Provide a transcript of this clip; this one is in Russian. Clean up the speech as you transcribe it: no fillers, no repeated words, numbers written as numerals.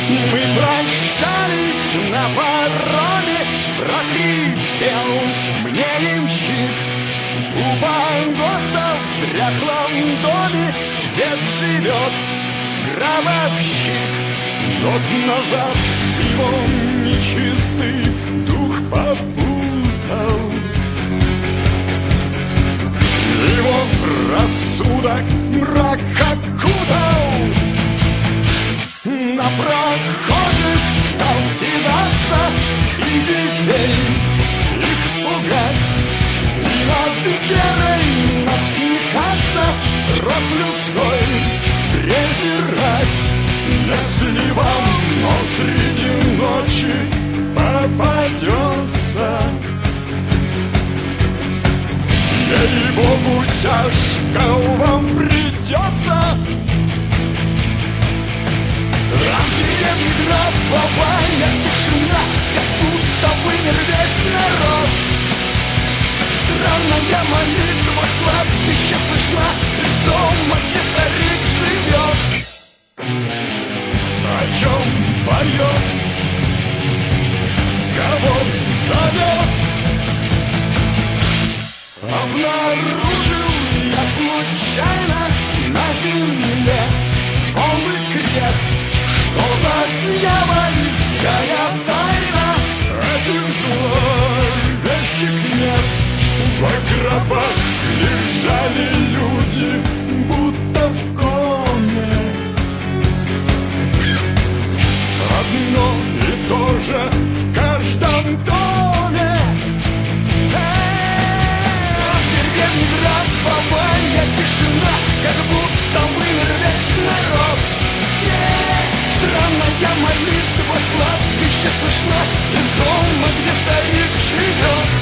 Мы прощались на пароме, прохрипел мне ямщик. У погоста в дряхлом доме дед живет, гробовщик. Год назад его нечистый дух попутал. Его рассудок мрак окутал. На прохожих стал кидаться и детей их пугать. Над верой насмехаться, род людской презирать. Если вам, но среди ночи попадется, ей-богу, тяжко вам придется. А в деревне гробовая тишина, как будто вымер весь народ. Странная молитва с кладбища слышна из дома, где старик живет. О чем поет, кого зовет? Обнаружил я случайно на земле полный крест. Что за дьявольская тайна этих зловещих мест? В гробах лежали люди, будто в коме. Одно и то же в каждом доме. В деревне гробовая тишина, как будто вымер весь народ. Странная молитва с кладбища слышна из дома, где старик живет.